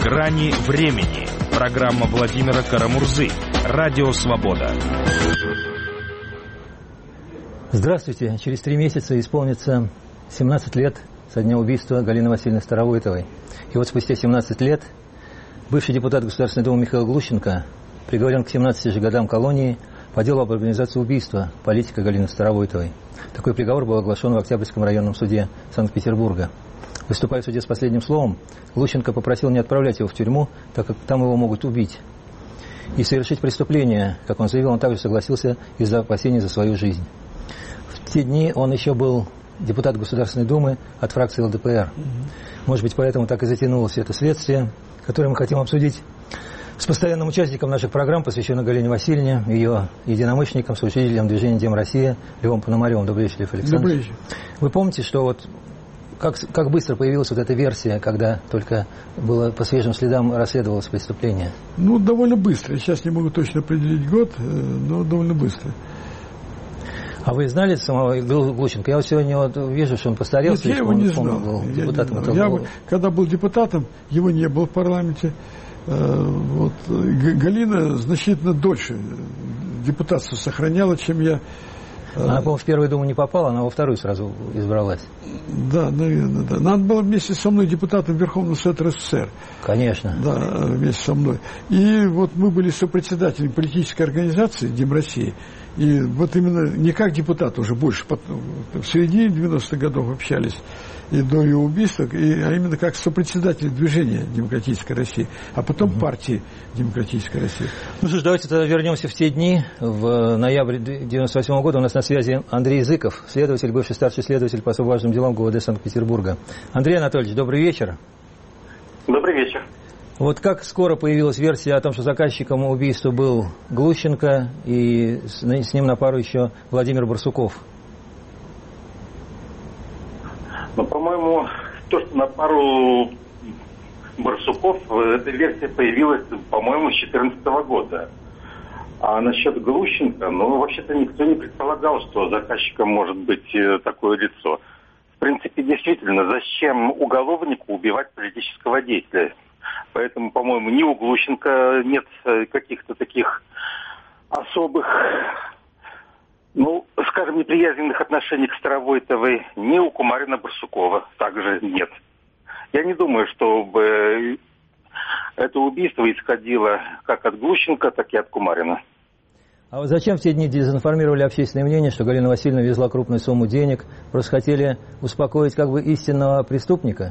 Грани времени. Программа Владимира Карамурзы. Радио «Свобода». Здравствуйте. Через 3 месяца исполнится 17 лет со дня убийства Галины Васильевны Старовойтовой. И вот спустя 17 лет бывший депутат Государственной Думы Михаил Глущенко приговорен к 17 же годам колонии по делу об организации убийства политика Галины Старовойтовой. Такой приговор был оглашен в Октябрьском районном суде Санкт-Петербурга. Выступая в суде с последним словом, Глущенко попросил не отправлять его в тюрьму, так как там его могут убить. И совершить преступление, как он заявил, он также согласился из-за опасений за свою жизнь. В те дни он еще был депутат Государственной Думы от фракции ЛДПР. Может быть, поэтому так и затянулось это следствие, которое мы хотим обсудить с постоянным участником наших программ, посвященных Галине Васильевне, ее единомышленникам, соучредителем движения «Дем Россия» Львом Пономаревым. Добрый вечер, Лев Александрович. Добрый вечер. Вы помните, что вот как быстро появилась вот эта версия, когда только было по свежим следам расследовалось преступление? Ну, довольно быстро. Я сейчас не могу точно определить год, но довольно быстро. А вы знали самого Глущенко? Я вот сегодня вижу, что он постарел. Нет, я его не знал. Был депутатом. Когда был депутатом, его не было в парламенте. Галина значительно дольше депутатство сохраняла, чем я. Она, по-моему, в первую Думу не попала, она во вторую сразу избралась. Да, наверное, да. Она была вместе со мной депутатом Верховного Совета РСФСР. Конечно. Да, вместе со мной. И вот мы были сопредседателями политической организации «Дем России». И вот именно не как депутат, уже больше в середине 90-х годов общались, и до ее убийства, а именно как сопредседатель движения «Демократической России», а потом партии «Демократической России». Ну что ж, давайте тогда вернемся в те дни. В ноябре 1998 года у нас на связи Андрей Зыков, следователь, бывший старший следователь по особо важным делам ГУВД Санкт-Петербурга. Андрей Анатольевич, добрый вечер. Добрый вечер. Вот как скоро появилась версия о том, что заказчиком убийства был Глущенко, и с ним на пару еще Владимир Барсуков? Ну, по-моему, то, что на пару Барсуков, эта версия появилась, по-моему, с 2014 года. А насчет Глущенко, ну, вообще-то никто не предполагал, что заказчиком может быть такое лицо. В принципе, действительно, зачем уголовнику убивать политического деятеля? Поэтому, по-моему, ни у Глущенко нет каких-то таких особых, ну, скажем, неприязненных отношений к Старовойтовой, ни у Кумарина-Барсукова также нет. Я не думаю, чтобы это убийство исходило как от Глущенко, так и от Кумарина. А вот зачем в те дни дезинформировали общественное мнение, что Галина Васильевна везла крупную сумму денег? Просто хотели успокоить как бы истинного преступника?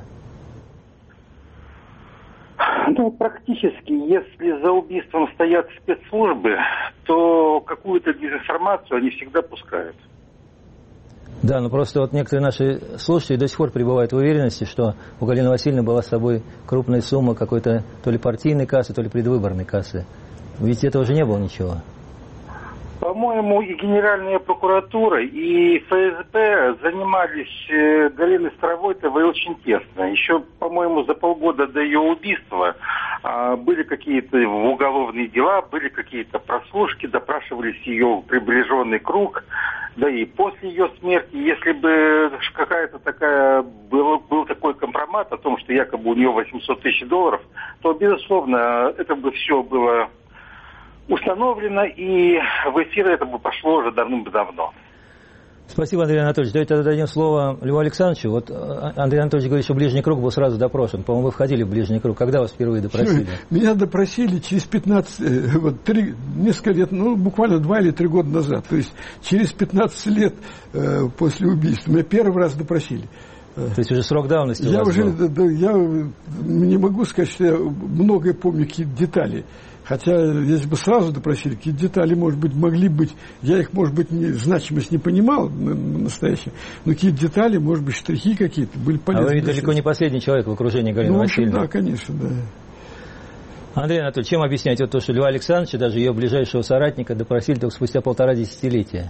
Ну, практически, если за убийством стоят спецслужбы, то какую-то дезинформацию они всегда пускают. Да, но просто вот некоторые наши слушатели до сих пор пребывают в уверенности, что у Галины Васильевны была с собой крупная сумма какой-то то ли партийной кассы, то ли предвыборной кассы. Ведь этого же не было ничего. По-моему, и Генеральная прокуратура, и ФСБ занимались Галиной Старовойтовой очень тесно. Еще, по-моему, за полгода до ее убийства были какие-то уголовные дела, были какие-то прослушки, допрашивались ее приближенный круг. Да и после ее смерти, если бы какая-то такая был такой компромат о том, что якобы у нее $800 тысяч, то, безусловно, это бы все было установлено, и в эфир это бы пошло уже давным-давно. Спасибо, Андрей Анатольевич. Давайте тогда дадим слово Льву Александровичу. Вот Андрей Анатольевич говорит, что ближний круг был сразу допрошен. По-моему, вы входили в ближний круг. Когда вас впервые допросили? Меня допросили через несколько лет, буквально 2 или 3 года назад. То есть через 15 лет после убийства. Меня первый раз допросили. То есть уже срок давности у вас был? Я не могу сказать, что я многое помню, какие-то детали. Хотя, если бы сразу допросили, какие детали, может быть, могли быть, я их, может быть, значимость не понимал настоящую, но какие детали, может быть, штрихи какие-то были полезны. А вы далеко не последний человек в окружении Галины Васильевны. Да, конечно, да. Андрей Анатольевич, чем объясняете вот то, что Льва Александровича, даже ее ближайшего соратника, допросили только спустя 1,5 десятилетия?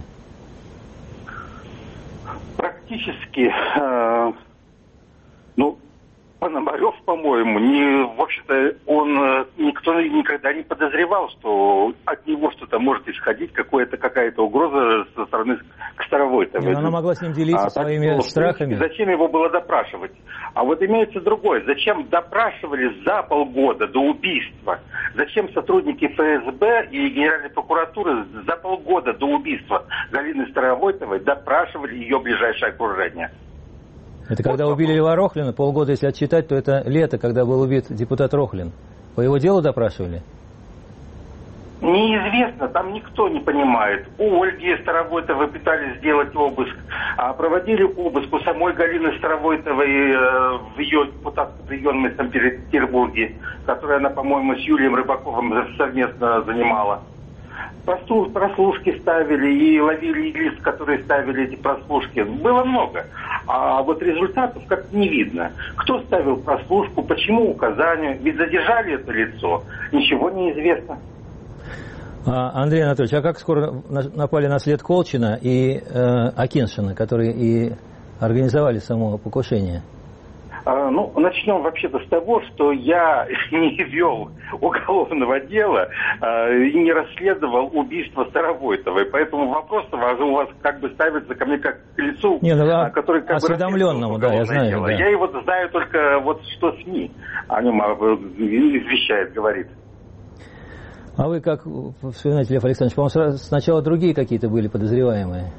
Практически, Пономарев, по-моему, в общем-то, никто никогда не подозревал, что от него что-то может исходить, какая-то угроза со стороны Старовойтовой. Она могла с ним делиться своими страхами. Зачем его было допрашивать? А вот имеется другое. Зачем допрашивали за полгода до убийства? Зачем сотрудники ФСБ и Генеральной прокуратуры за полгода до убийства Галины Старовойтовой допрашивали ее ближайшее окружение? Это когда убили Льва Рохлина, полгода, если отсчитать, то это лето, когда был убит депутат Рохлин. По его делу допрашивали? Неизвестно, там никто не понимает. У Ольги Старовойтовой пытались сделать обыск, проводили обыск у самой Галины Старовойтовой в ее депутатской приемной в Санкт-Петербурге, которую она, по-моему, с Юрием Рыбаковым совместно занимала. Прослушки ставили и ловили лиц, которые ставили эти прослушки. Было много. А вот результатов как-то не видно. Кто ставил прослушку, почему указанию? Ведь задержали это лицо. Ничего не известно. Андрей Анатольевич, а как скоро напали на след Колчина и Акиншина, которые и организовали само покушение? Начнем вообще-то с того, что я не вел уголовного дела и не расследовал убийство Старовойтовой. Поэтому вопрос у вас как бы ставится ко мне как к лицу, который как бы осведомленному, да, я знаю. Дело. Да. Я его знаю только что СМИ о нем извещает, говорит. А вы как вспоминаете, Лев Александрович, по-моему, сначала другие какие-то были подозреваемые?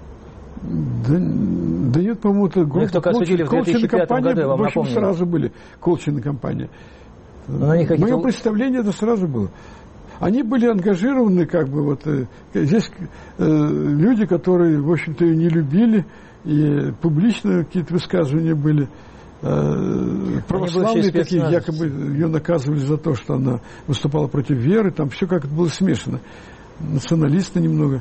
Да нет, по-моему, это группа Колчина-компания, в общем, сразу были Колчина-компания. Мое представление это сразу было. Они были ангажированы, здесь люди, которые, в общем-то, ее не любили, и публично какие-то высказывания были. Православные такие, якобы ее наказывали за то, что она выступала против веры, там все как-то было смешано. Националисты немного.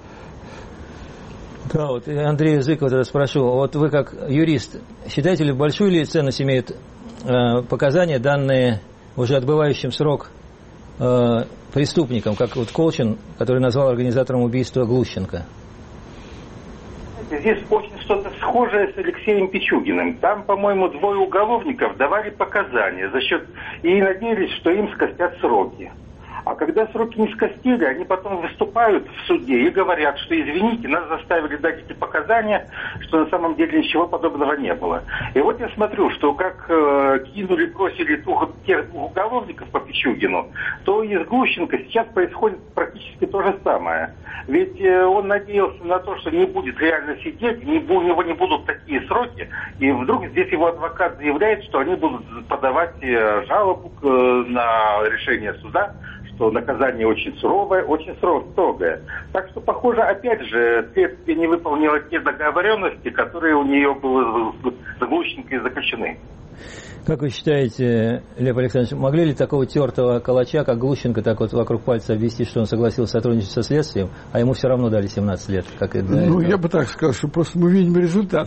Да, вот Андрея Зыкова спрошу, вот вы как юрист, считаете ли, большую ли ценность имеют показания, данные уже отбывающим срок преступникам, как вот Колчин, который назвал организатором убийства Глущенко? Здесь очень что-то схожее с Алексеем Пичугиным. Там, по-моему, двое уголовников давали показания и надеялись, что им скостят сроки. А когда сроки не скостили, они потом выступают в суде и говорят, что, извините, нас заставили дать эти показания, что на самом деле ничего подобного не было. И вот я смотрю, что как бросили тех уголовников по Пичугину, то и с Глущенко сейчас происходит практически то же самое. Ведь он надеялся на то, что не будет реально сидеть, у него не будут такие сроки, и вдруг здесь его адвокат заявляет, что они будут подавать жалобу на решение суда, что наказание очень суровое, очень строгое. Так что, похоже, опять же, следствие не выполнило те договоренности, которые у нее были с Глущенко заключены. Как вы считаете, Лев Александрович, могли ли такого тертого калача, как Глущенко, так вот вокруг пальца обвести, что он согласился сотрудничать со следствием, а ему все равно дали 17 лет? Как и для этого? Я бы так сказал, что просто мы видим результат.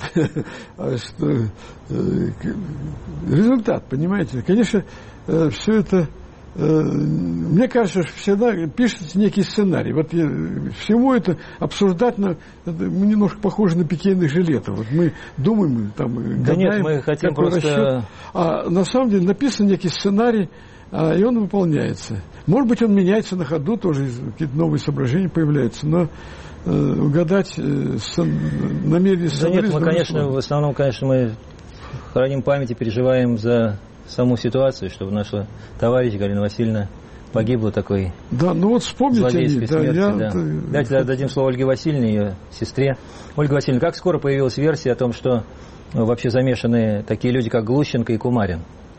Результат, понимаете? Конечно, все это... Мне кажется, что всегда пишется некий сценарий. Вот всему это обсуждать, мы немножко похожи на пикейных жилетов. Вот мы думаем, гадаем, да нет, мы хотим просто... расчет. А на самом деле написан некий сценарий, и он выполняется. Может быть, он меняется на ходу, тоже какие-то новые соображения появляются, но угадать намерение сценария... Да нет, мы, конечно, в основном, мы храним память и переживаем за саму ситуацию, чтобы наша товарищ Галина Васильевна погибла такой злодейской смертью. Давайте дадим слово Ольге Васильевне, ее сестре. Ольга Васильевна, как скоро появилась версия о том, что вообще замешаны такие люди, как Глущенко и Кумарин?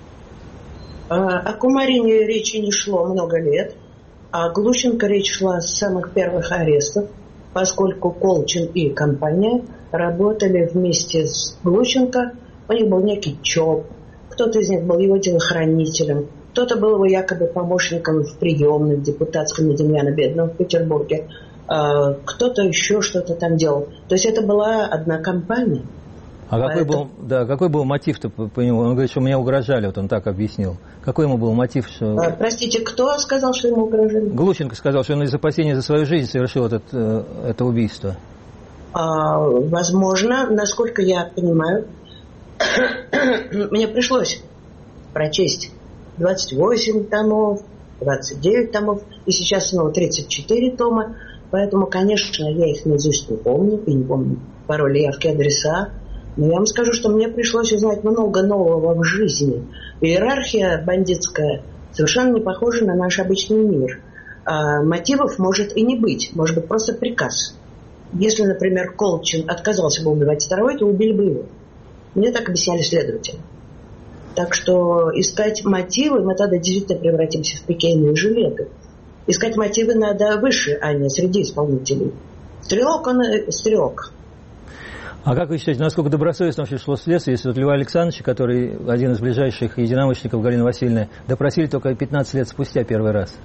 О Кумарине речи не шло много лет, а Глущенко речь шла с самых первых арестов, поскольку Колчин и компания работали вместе с Глущенко, у них был некий ЧОП. Кто-то из них был его телохранителем, кто-то был его якобы помощником в приемной, в депутатской на Демьяна Бедного в Петербурге, кто-то еще что-то там делал. То есть это была одна компания. А какой был мотив-то по нему? Он говорит, что меня угрожали, вот он так объяснил. Какой ему был мотив? Что... Простите, кто сказал, что ему угрожали? Глущенко сказал, что он из опасения за свою жизнь совершил это убийство. Возможно, насколько я понимаю, мне пришлось прочесть 28 томов, 29 томов, и сейчас снова 34 тома. Поэтому, конечно, я их наизусть не помню, и не помню пароли, явки, адреса. Но я вам скажу, что мне пришлось узнать много нового в жизни. Иерархия бандитская совершенно не похожа на наш обычный мир. А мотивов может и не быть, может быть просто приказ. Если, например, Колчин отказался бы убивать второй, то убили бы его. Мне так объясняли следователи. Так что искать мотивы, мы тогда действительно превратимся в пикейные жилеты. Искать мотивы надо выше, а не среди исполнителей. Стрелок, он стрелок. А как вы считаете, насколько добросовестно вообще шло следствие, если вот Льва Александровича, который один из ближайших единомышленников Галины Васильевны, допросили только 15 лет спустя первый раз?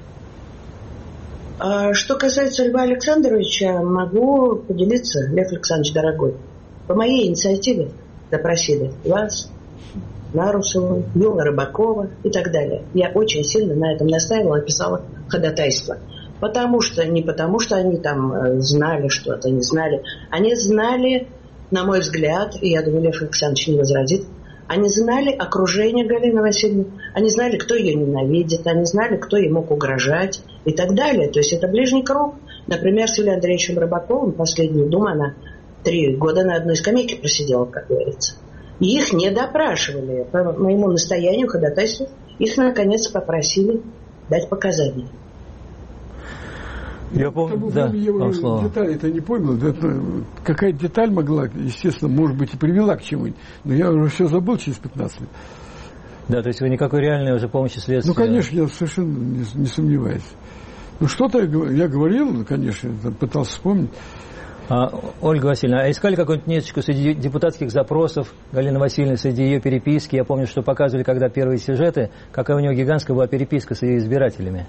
Что касается Льва Александровича, могу поделиться, Лев Александрович дорогой. По моей инициативе допросили вас, Нарусову, Юла Рыбакова и так далее. Я очень сильно на этом настаивала, писала ходатайство. Не потому что они там знали что-то, не знали. Они знали, на мой взгляд, и я думаю, Лев Александрович не возразит, они знали окружение Галины Васильевны, они знали, кто ее ненавидит, они знали, кто ей мог угрожать и так далее. То есть это ближний круг. Например, с Юлием Андреевичем Рыбаковым, последнюю думу, она 3 года на одной скамейке просидела, как говорится. И их не допрашивали. По моему настоянию, ходатайству, их наконец попросили дать показания. Я помню, да, детали-то не понял. Какая деталь могла, естественно, может быть, и привела к чему-нибудь. Но я уже все забыл через 15 лет. Да, то есть вы никакой реальной уже помощи следствия... Ну, конечно, я совершенно не сомневаюсь. Ну, что-то я говорил, конечно, пытался вспомнить. Ольга Васильевна, а искали какую-нибудь ниточку среди депутатских запросов Галины Васильевны, среди ее переписки? Я помню, что показывали, когда первые сюжеты, какая у нее гигантская была переписка с ее избирателями.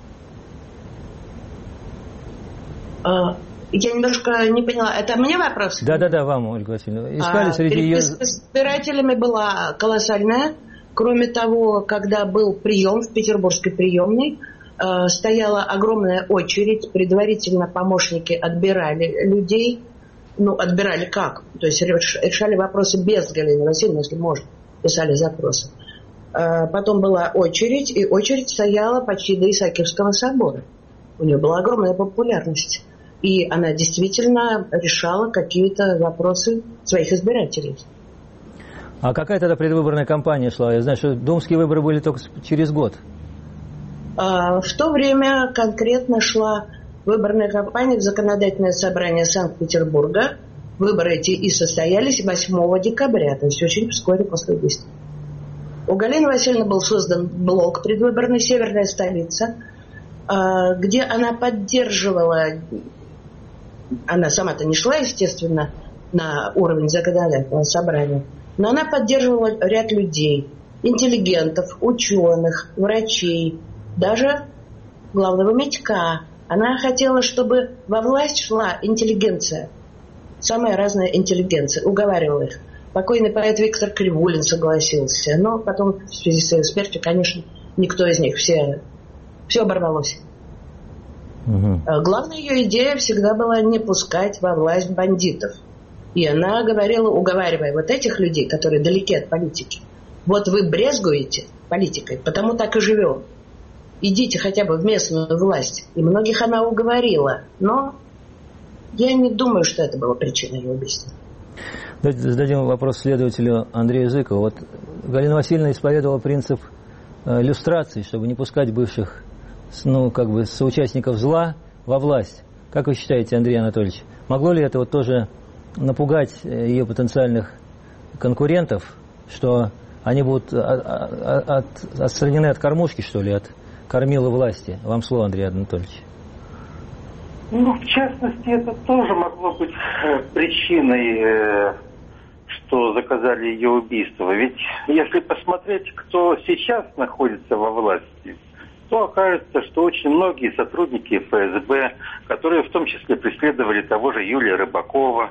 Я немножко не поняла. Это мне вопрос? Да, вам, Ольга Васильевна. Искали среди ее... Переписка с избирателями была колоссальная. Кроме того, когда был прием в петербургской приемной, стояла огромная очередь, предварительно помощники отбирали людей. Ну, отбирали как? То есть решали вопросы без Галины Васильевны, если можно, писали запросы. Потом была очередь, и очередь стояла почти до Исаакиевского собора. У нее была огромная популярность. И она действительно решала какие-то вопросы своих избирателей. А какая тогда предвыборная кампания шла? Я знаю, что думские выборы были только через год. В то время конкретно шла выборная кампания в Законодательное собрание Санкт-Петербурга. Выборы эти и состоялись 8 декабря, то есть очень вскоре после убийства. У Галины Васильевны был создан блок предвыборный «Северная столица», где она поддерживала, она сама-то не шла, естественно, на уровень Законодательного собрания, но она поддерживала ряд людей, интеллигентов, ученых, врачей, даже главного Митька. Она хотела, чтобы во власть шла интеллигенция, самая разная интеллигенция, уговаривала их. Покойный поэт Виктор Кривулин согласился, но потом в связи с ее смертью, конечно, никто из них, все оборвалось. Главная ее идея всегда была не пускать во власть бандитов. И она говорила, уговаривая вот этих людей, которые далеки от политики, вот вы брезгуете политикой, потому так и живем. Идите хотя бы в местную власть. И многих она уговорила. Но я не думаю, что это было причиной ее убийства. Давайте зададим вопрос следователю Андрею Зыкову. Вот Галина Васильевна исповедовала принцип люстрации, чтобы не пускать бывших, соучастников зла во власть. Как вы считаете, Андрей Анатольевич, могло ли это вот тоже напугать ее потенциальных конкурентов, что они будут отстранены от кормушки, что ли, от кормила власти? Вам слово, Андрей Анатольевич. Ну, в частности, это тоже могло быть причиной, что заказали ее убийство. Ведь если посмотреть, кто сейчас находится во власти, то окажется, что очень многие сотрудники ФСБ, которые в том числе преследовали того же Юлия Рыбакова,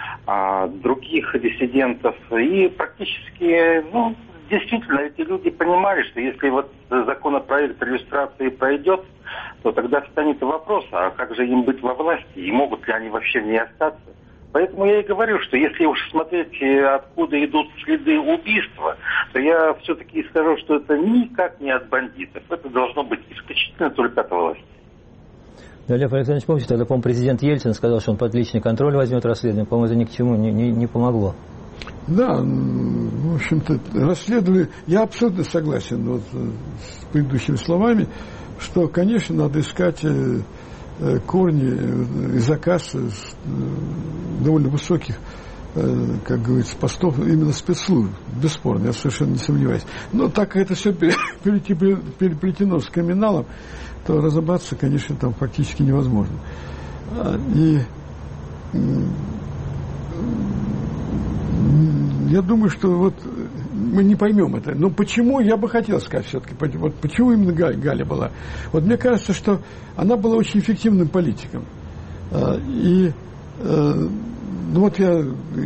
других диссидентов, и практически, действительно, эти люди понимали, что если вот законопроект иллюстрации пройдет, то тогда встанет вопрос, а как же им быть во власти, и могут ли они вообще в ней остаться? Поэтому я и говорю, что если уж смотреть, откуда идут следы убийства, то я все-таки скажу, что это никак не от бандитов. Это должно быть исключительно только от власти. Да, Лев Александрович, помните, тогда, по-моему, президент Ельцин сказал, что он под личный контроль возьмет расследование. По-моему, это ни к чему не помогло. Да, в общем-то, расследовали. Я абсолютно согласен вот с предыдущими словами, что, конечно, надо искать корни и заказ довольно высоких, как говорится, постов именно спецслужб, бесспорно, я совершенно не сомневаюсь. Но так как это все переплетено с криминалом, то разобраться, конечно, там фактически невозможно. И я думаю, что вот мы не поймем это. Но почему, я бы хотел сказать все-таки, вот почему именно Галя была. Вот мне кажется, что она была очень эффективным политиком. И ну вот я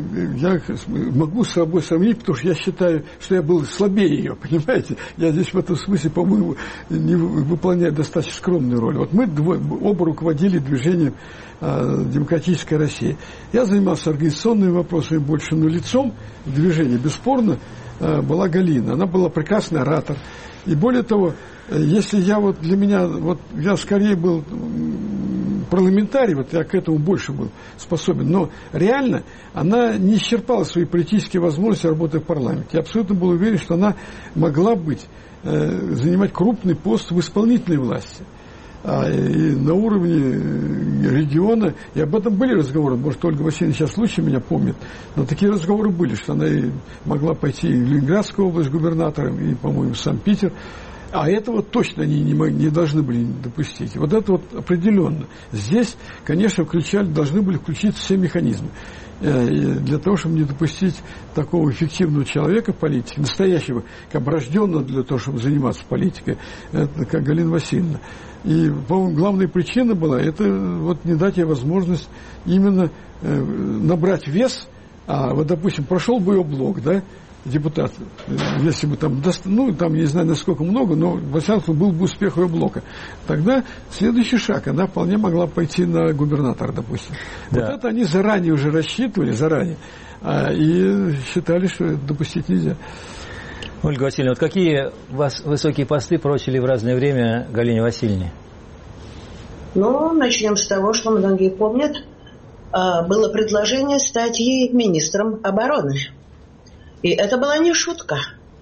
могу с собой сравнить, потому что я считаю, что я был слабее ее, понимаете? Я здесь в этом смысле, по-моему, не выполняю достаточно скромную роль. Вот мы оба руководили движением «Демократическая Россия». Я занимался организационными вопросами больше, но лицом движения, бесспорно, была Галина. Она была прекрасный оратор. И более того, если я вот для меня, вот я скорее был парламентарий, вот я к этому больше был способен, но реально она не исчерпала свои политические возможности работы в парламенте. Я абсолютно был уверен, что она могла быть, занимать крупный пост в исполнительной власти. И на уровне региона, и об этом были разговоры, может, Ольга Васильевна сейчас лучше меня помнит, но такие разговоры были, что она и могла пойти в Ленинградскую область губернатором, и, по-моему, в Санкт-Петербург. А этого точно они не должны были допустить. Вот это вот определенно. Здесь, конечно, должны были включить все механизмы для того, чтобы не допустить такого эффективного человека в политике, настоящего, оброжденного для того, чтобы заниматься политикой, это как Галина Васильевна. И, по-моему, главная причина была, это вот не дать ей возможность именно набрать вес. Вот, допустим, прошел бы ее блок, да, депутат, если бы там, ну, там, не знаю, насколько много, но, во всяком случае, был бы успех ее блока. Тогда следующий шаг, она вполне могла пойти на губернатора, допустим. Да. Вот это они заранее уже рассчитывали, и считали, что это допустить нельзя. Ольга Васильевна, вот какие вас высокие посты прочили в разное время Галине Васильевне? Ну, начнем с того, что многие помнят. Было предложение стать ей министром обороны. И это была не шутка.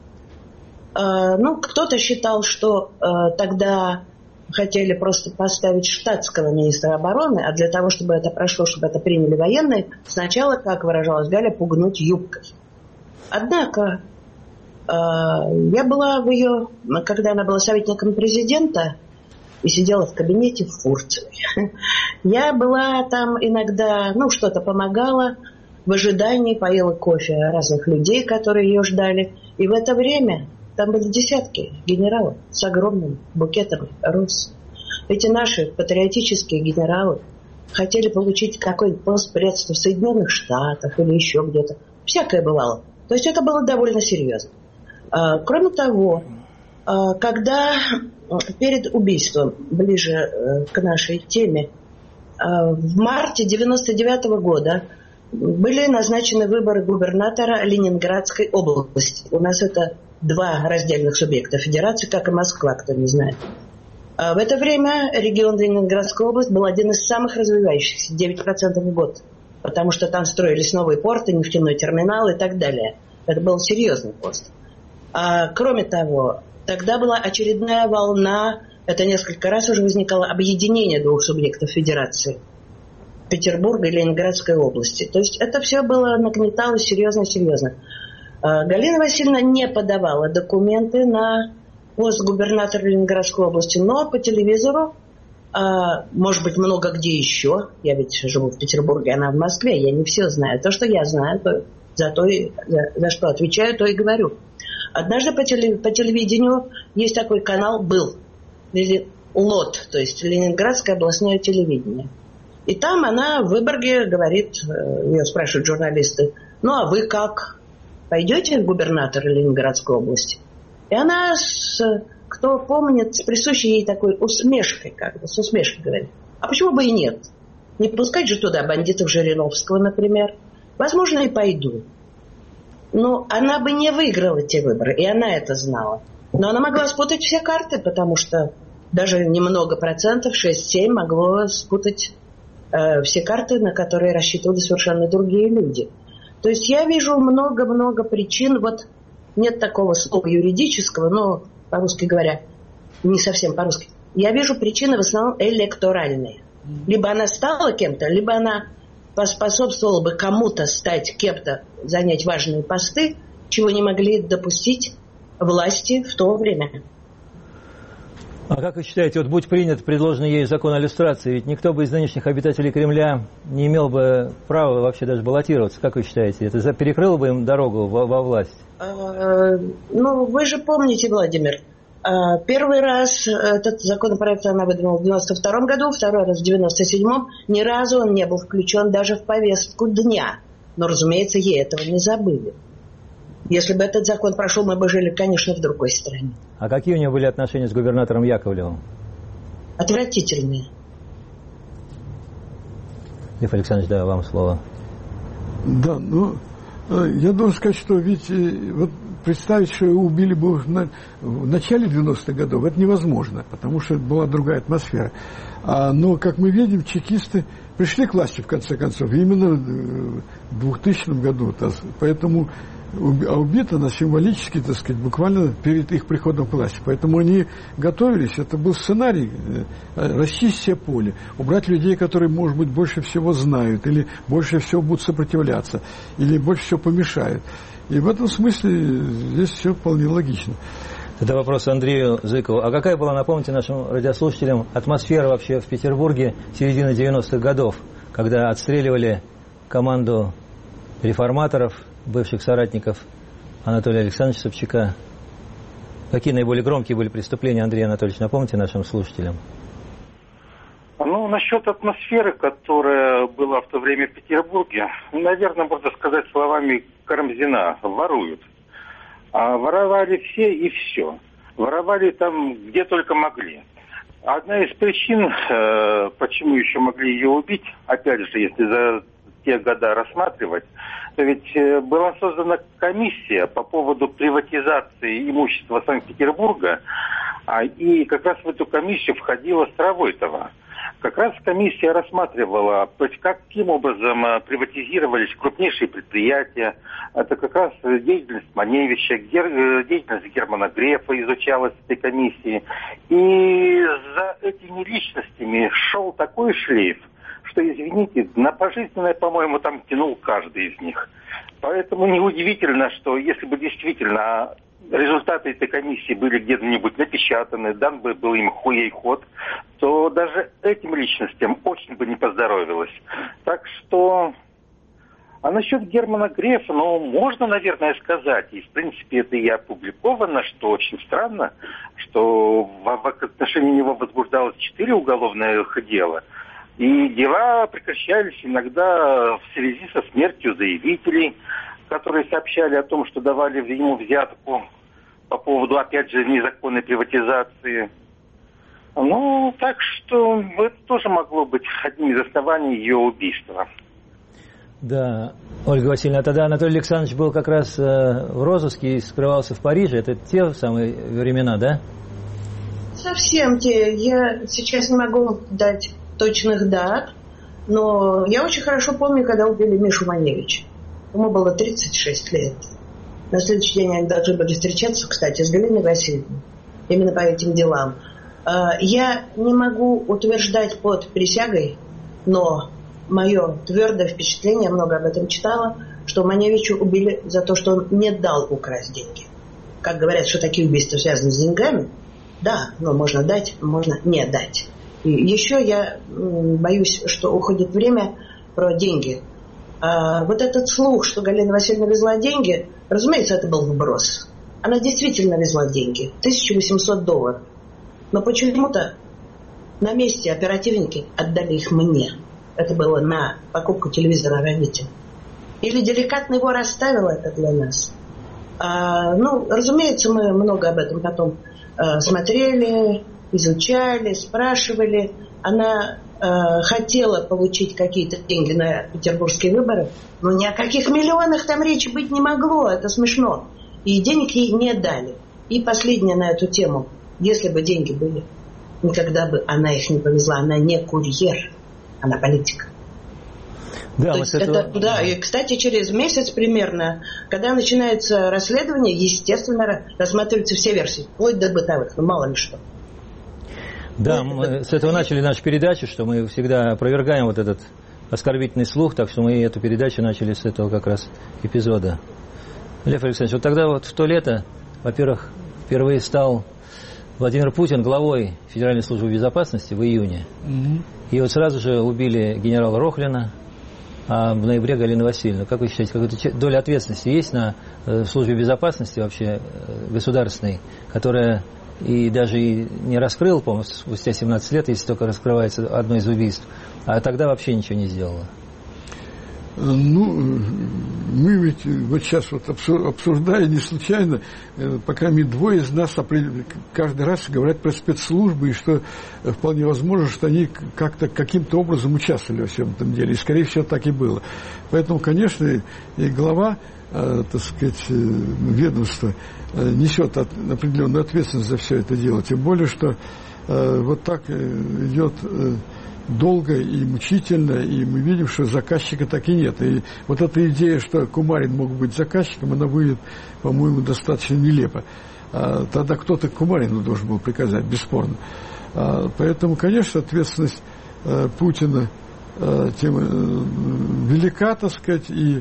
Ну, кто-то считал, что тогда хотели просто поставить штатского министра обороны, а для того, чтобы это прошло, чтобы это приняли военные, сначала, как выражалась Галя, пугнуть юбкой. Однако, я была в ее, когда она была советником президента и сидела в кабинете в Фурцевой. Я была там иногда, ну, что-то помогала, в ожидании поела кофе разных людей, которые ее ждали. И в это время там были десятки генералов с огромным букетом роз. Эти наши патриотические генералы хотели получить какой-то пост в Соединенных Штатах или еще где-то. Всякое бывало. То есть это было довольно серьезно. Кроме того, когда перед убийством, ближе к нашей теме, в марте 1999 года были назначены выборы губернатора Ленинградской области. У нас это два раздельных субъекта федерации, как и Москва, кто не знает. В это время регион Ленинградской области был один из самых развивающихся, 9% в год, потому что там строились новые порты, нефтяной терминал и так далее. Это был серьезный пост. Кроме того, тогда была очередная волна, это несколько раз уже возникало объединение двух субъектов федерации. Петербурга и Ленинградской области. То есть это все было нагнеталось серьезно. Галина Васильевна не подавала документы на пост губернатора Ленинградской области, но по телевизору, может быть, много где еще, я ведь живу в Петербурге, она в Москве, я не все знаю. То, что я знаю, то за что отвечаю, то и говорю. Однажды по телевидению есть такой канал, был, ЛОТ, то есть Ленинградское областное телевидение. И там она в Выборге говорит, ее спрашивают журналисты, ну а вы как? Пойдете в губернатора Ленинградской области? И она, кто помнит, с присущей ей такой усмешкой, с усмешкой говорит, а почему бы и нет? Не пускать же туда бандитов Жириновского, например. Возможно, и пойду. Но она бы не выиграла те выборы, и она это знала. Но она могла спутать все карты, потому что даже немного процентов, 6-7, могло спутать все карты, на которые рассчитывали совершенно другие люди. То есть я вижу много-много причин. Вот нет такого слова юридического, но, по-русски говоря, не совсем по-русски. Я вижу причины в основном электоральные. Либо она стала кем-то, либо она поспособствовала бы кому-то стать кем-то, занять важные посты, чего не могли допустить власти в то время. А как вы считаете, вот будь принят предложенный ей закон о люстрации, ведь никто бы из нынешних обитателей Кремля не имел бы права вообще даже баллотироваться, как вы считаете? Это перекрыло бы им дорогу во власть? Ну, вы же помните, Владимир, первый раз этот законопроект она выдвинула в 1992 году, второй раз в 1997. Ни разу он не был включен даже в повестку дня. Но, разумеется, ей этого не забыли. Если бы этот закон прошел, мы бы жили, конечно, в другой стране. А какие у нее были отношения с губернатором Яковлевым? Отвратительные. Лев Александрович, да, вам слово. Да, ну, я должен сказать, что ведь вот представить, что его убили бы в начале 90-х годов, это невозможно, потому что была другая атмосфера. Но, как мы видим, чекисты пришли к власти, в конце концов, именно в 2000 году. Поэтому убита она символически, так сказать, буквально перед их приходом к власти. Поэтому они готовились, это был сценарий, расчистить все поле, убрать людей, которые, может быть, больше всего знают, или больше всего будут сопротивляться, или больше всего помешают. И в этом смысле здесь все вполне логично. Это вопрос Андрею Зыкову. А какая была, напомните нашим радиослушателям, атмосфера вообще в Петербурге середины 90-х годов, когда отстреливали команду реформаторов, бывших соратников Анатолия Александровича Собчака? Какие наиболее громкие были преступления, Андрей Анатольевич, напомните нашим слушателям? Ну, насчет атмосферы, которая была в то время в Петербурге, наверное, можно сказать словами Карамзина: воруют. А воровали все и все. Воровали там, где только могли. Одна из причин, почему еще могли ее убить, опять же, если за те года рассматривать, то ведь была создана комиссия по поводу приватизации имущества Санкт-Петербурга, и как раз в эту комиссию входила Старовойтова. Как раз комиссия рассматривала, каким образом приватизировались крупнейшие предприятия. Это как раз деятельность Маневича, деятельность Германа Грефа изучалась в этой комиссии. И за этими личностями шел такой шлейф, что, извините, на пожизненное, по-моему, там тянул каждый из них. Поэтому неудивительно, что если бы действительно результаты этой комиссии были где-нибудь напечатаны, дан бы был им хуей ход, то даже этим личностям очень бы не поздоровилось. Так что... А насчет Германа Грефа, можно, наверное, сказать, и в принципе это и опубликовано, что очень странно, что в отношении него возбуждалось 4 уголовных дела, и дела прекращались иногда в связи со смертью заявителей, которые сообщали о том, что давали ему взятку по поводу, опять же, незаконной приватизации. Так что это тоже могло быть одним из оснований ее убийства. Да, Ольга Васильевна, тогда Анатолий Александрович был как раз в розыске и скрывался в Париже. Это те самые времена, да? Совсем те. Я сейчас не могу дать точных дат, но я очень хорошо помню, когда убили Мишу Маневича. Ему было 36 лет. На следующий день они должны были встречаться, кстати, с Галиной Васильевной. Именно по этим делам. Я не могу утверждать под присягой, но мое твердое впечатление, я много об этом читала, что Маневича убили за то, что он не дал украсть деньги. Как говорят, что такие убийства связаны с деньгами, да, но можно дать, можно не дать. И еще я боюсь, что уходит время про деньги. Вот этот слух, что Галина Васильевна везла деньги, разумеется, это был вброс. Она действительно везла деньги, $1800. Но почему-то на месте оперативники отдали их мне. Это было на покупку телевизора родителям. Или деликатно его расставила это для нас. Разумеется, мы много об этом потом смотрели, изучали, спрашивали. Она хотела получить какие-то деньги на петербургские выборы, но ни о каких миллионах там речи быть не могло, это смешно. И денег ей не дали. И последнее на эту тему. Если бы деньги были, никогда бы она их не повезла. Она не курьер, она политик. Да, и, кстати, через месяц примерно, когда начинается расследование, естественно, рассматриваются все версии, вплоть до бытовых, мало ли что. Да, мы с этого начали нашу передачу, что мы всегда опровергаем вот этот оскорбительный слух, так что мы эту передачу начали с этого как раз эпизода. Лев Александрович, вот тогда вот в то лето, во-первых, впервые стал Владимир Путин главой Федеральной службы безопасности в июне. И вот сразу же убили генерала Рохлина, а в ноябре Галину Васильевну. Как вы считаете, какая-то доля ответственности есть на службе безопасности вообще государственной, которая и даже и не раскрыл, по-моему, спустя 17 лет, если только раскрывается одно из убийств, а тогда вообще ничего не сделала? Ну, мы ведь вот сейчас вот обсуждая не случайно, по крайней мере, двое из нас каждый раз говорят про спецслужбы, и что вполне возможно, что они как-то каким-то образом участвовали во всем этом деле, и, скорее всего, так и было. Поэтому, конечно, и глава, так сказать, ведомства несет определенную ответственность за все это дело, тем более, что вот так идет долго и мучительно, и мы видим, что заказчика так и нет. И вот эта идея, что Кумарин мог быть заказчиком, она выглядит, по-моему, достаточно нелепо. Тогда кто-то Кумарину должен был приказать, бесспорно. Поэтому, конечно, ответственность Путина тем велика, так сказать, и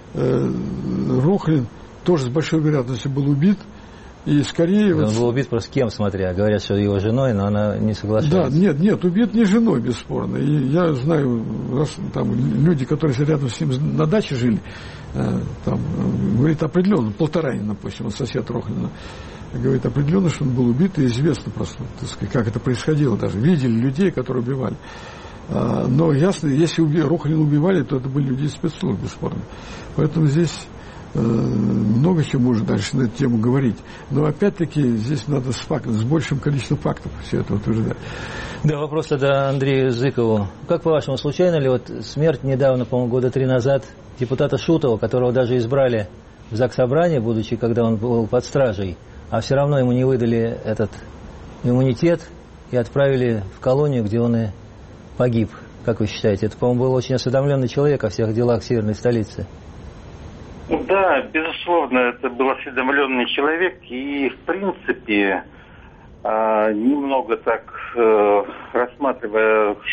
Рохлин тоже с большой вероятностью был убит. И скорее... Он был убит просто кем, смотря. Говорят, что его женой, но она не соглашается. Да, нет, убит не женой, бесспорно. И я знаю, там люди, которые рядом с ним на даче жили, там, говорит определенно, Полторанин, допустим, сосед Рохлина, говорит определенно, что он был убит, и известно просто, так сказать, как это происходило даже. Видели людей, которые убивали. Но ясно, если Рохлина убивали, то это были люди из спецслужб, бесспорно. Поэтому здесь... много чего можно дальше на эту тему говорить. Но опять-таки здесь надо с большим количеством фактов все это утверждать. Да, вопрос тогда Андрею Зыкову. Как по-вашему, случайно ли вот смерть недавно, по-моему, года 3 назад депутата Шутова, которого даже избрали в Заксобрание, будучи, когда он был под стражей, а все равно ему не выдали этот иммунитет и отправили в колонию, где он и погиб? Как вы считаете? Это, по-моему, был очень осведомленный человек о всех делах северной столицы. Да, безусловно, это был осведомленный человек, и, в принципе, немного так рассматривая,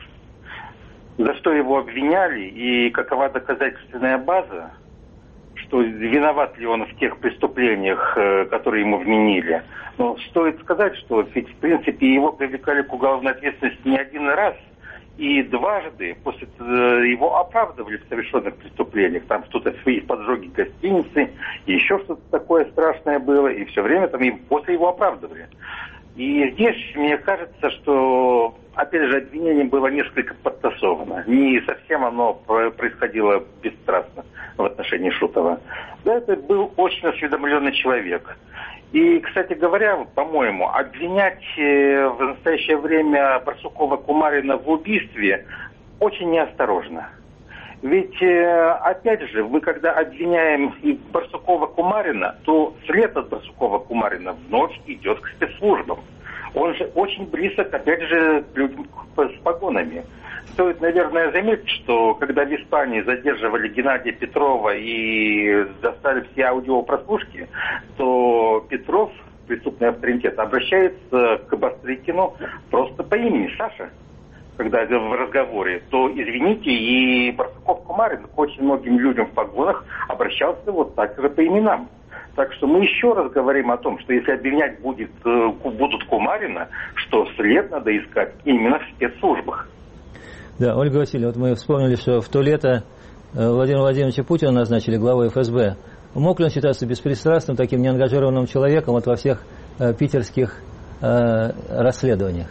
за что его обвиняли и какова доказательственная база, что виноват ли он в тех преступлениях, которые ему вменили. Но стоит сказать, что ведь, в принципе, его привлекали к уголовной ответственности не один раз, и дважды после его оправдывали в совершенных преступлениях. Там что-то свои поджоги гостиницы, и еще что-то такое страшное было, и все время там и после его оправдывали. И здесь мне кажется, что, опять же, обвинение было несколько подтасовано. Не совсем оно происходило бесстрастно в отношении Шутова. Да, это был очень осведомленный человек. И, кстати говоря, по-моему, обвинять в настоящее время Барсукова-Кумарина в убийстве очень неосторожно. Ведь, опять же, мы когда обвиняем Барсукова-Кумарина, то след от Барсукова-Кумарина вновь идет к спецслужбам. Он же очень близок, опять же, к людям с погонами. Стоит, наверное, заметить, что когда в Испании задерживали Геннадия Петрова и достали все аудиопрослушки, то Петров, преступный авторитет, обращается к Бастрыкину просто по имени Саша. Когда в разговоре, то, извините, и Барсуков-Кумарин к очень многим людям в погонах обращался вот так же по именам. Так что мы еще раз говорим о том, что если обвинять будут Кумарина, что след надо искать именно в спецслужбах. Да, Ольга Васильевна, вот мы вспомнили, что в то лето Владимира Владимировича Путина назначили главой ФСБ. Мог ли он считаться беспристрастным, таким неангажированным человеком вот во всех питерских расследованиях?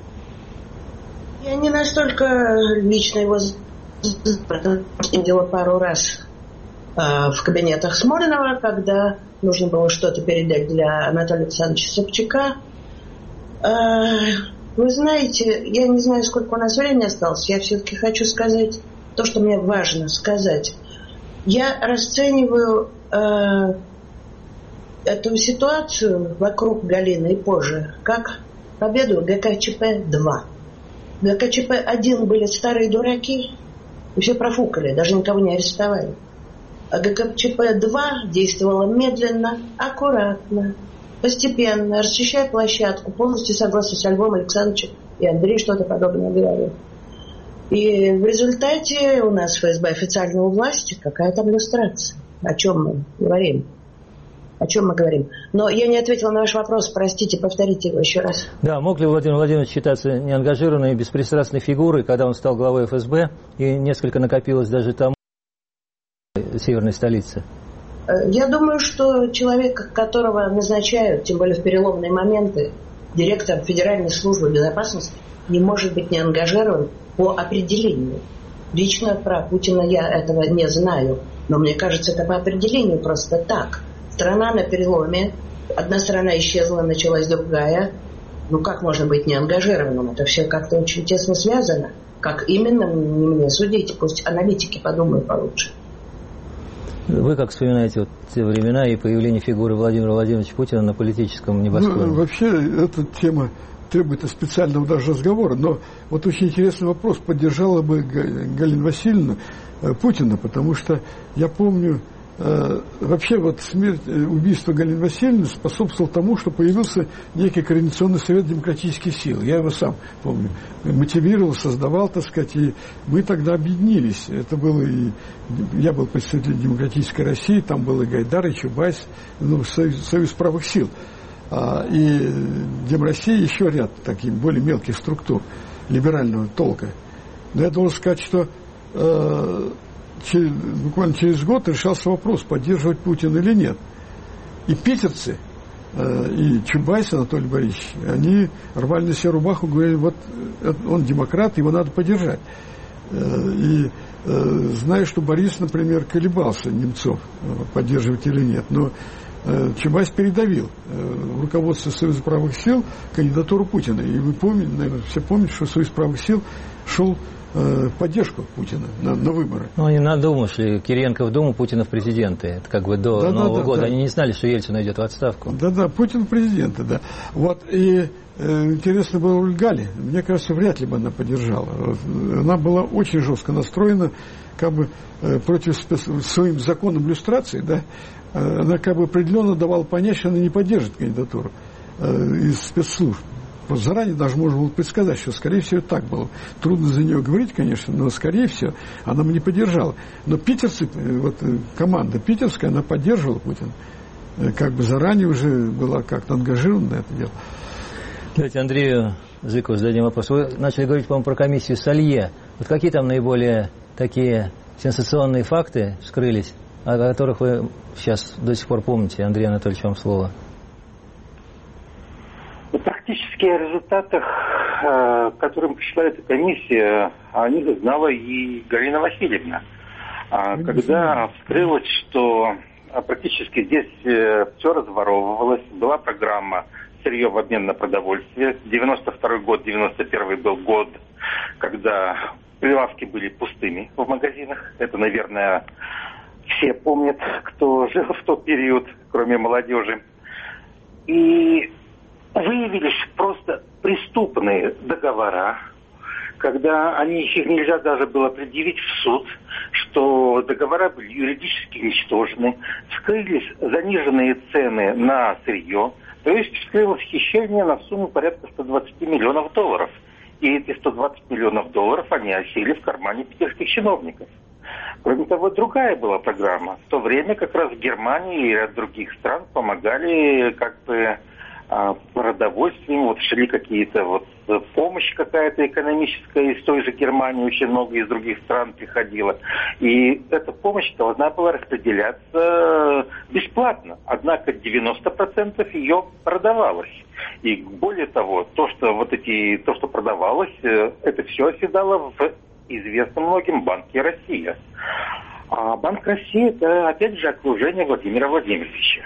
Я не настолько лично его видела пару раз в кабинетах Смолинова, когда нужно было что-то передать для Анатолия Александровича Собчака. Вы знаете, я не знаю, сколько у нас времени осталось. Я все-таки хочу сказать то, что мне важно сказать. Я расцениваю эту ситуацию вокруг Галины и позже как победу ГКЧП-2. ГКЧП-1 были старые дураки, и все профукали, даже никого не арестовали. А ГКЧП-2 действовала медленно, аккуратно, постепенно, расчищая площадку, полностью согласно с Львом Александровичем, и Андрей что-то подобное говорил. И в результате у нас ФСБ официально у власти, какая там иллюстрация. О чем мы говорим? О чем мы говорим? Но я не ответила на ваш вопрос, простите, повторите его еще раз. Да, мог ли Владимир Владимирович считаться неангажированной и беспристрастной фигурой, когда он стал главой ФСБ, и несколько накопилось даже там в северной столице? Я думаю, что человек, которого назначают, тем более в переломные моменты, директор Федеральной службы безопасности, не может быть не ангажирован по определению. Лично про Путина я этого не знаю, но мне кажется, это по определению просто так. Страна на переломе, одна страна исчезла, началась другая. Ну как можно быть неангажированным? Это все как-то очень тесно связано. Как именно, не мне судить, пусть аналитики подумают получше. Вы как вспоминаете вот те времена и появление фигуры Владимира Владимировича Путина на политическом небосклоне? Ну, вообще, эта тема требует специального даже разговора. Но вот очень интересный вопрос, поддержала бы Галина Васильевна Путина, потому что я помню, вообще вот убийство Галины Васильевны способствовало тому, что появился некий Координационный совет демократических сил. Я его сам помню. Мотивировал, создавал, так сказать, и мы тогда объединились. Это было и... Я был представителем Демократической России, там был и Гайдар, и Чубайс, ну, Союз правых сил. И Демроссия, еще ряд таких более мелких структур либерального толка. Но я должен сказать, что буквально через год решался вопрос, поддерживать Путина или нет. И питерцы, и Чубайс Анатолий Борисович, они рвали на себе рубаху, говорили, вот он демократ, его надо поддержать. И знаю, что Борис, например, колебался, Немцов, поддерживать или нет, но Чубайс передавил руководство Союза правых сил кандидатуру Путина. И вы помните, наверное, все помните, что Союз правых сил шел в поддержку Путина на выборы. Ну, они на Думу шли, Кириенко в Думу, Путина в президенты. Это как бы до Нового года. Да. Они не знали, что Ельцин идет в отставку. Да-да, Путин в президенты, да. Вот, и интересно было роль Гали. Мне кажется, вряд ли бы она поддержала. Она была очень жестко настроена, как бы против своим законом люстрации, да. Она как бы определенно давала понять, что она не поддержит кандидатуру из спецслужб. Просто заранее даже можно было предсказать, что, скорее всего, так было. Трудно за нее говорить, конечно, но, скорее всего, она бы не поддержала. Но питерцы, вот команда питерская, она поддерживала Путина. Как бы заранее уже была как-то ангажирована на это дело. Давайте Андрею Зыкову зададим вопрос. Вы начали говорить, по-моему, про комиссию Салье. Вот какие там наиболее такие сенсационные факты вскрылись, о которых вы сейчас до сих пор помните? Андрей Анатольевич, вам слово. Практически о результатах, которым пришла эта комиссия, о них знала и Галина Васильевна. Когда вскрылось, что практически здесь все разворовывалось, была программа сырье в обмен на продовольствие. 92-й год, 91-й был год, когда прилавки были пустыми в магазинах. Это, наверное, все помнят, кто жил в тот период, кроме молодежи. И выявились просто преступные договора, когда их нельзя даже было предъявить в суд, что договора были юридически уничтожены, вскрылись заниженные цены на сырье, то есть вскрылось хищение на сумму порядка 120 миллионов долларов. И эти 120 миллионов долларов они осели в кармане питерских чиновников. Кроме того, другая была программа. В то время как раз Германия и ряд других стран помогали как бы продовольствием, вот шли какие-то вот помощь какая-то экономическая из той же Германии, очень много из других стран приходила. И эта помощь должна была распределяться бесплатно. Однако 90% ее продавалось. И более того, то, что продавалось, это все оседало в известном многим Банке России. А Банк России — это, опять же, окружение Владимира Владимировича.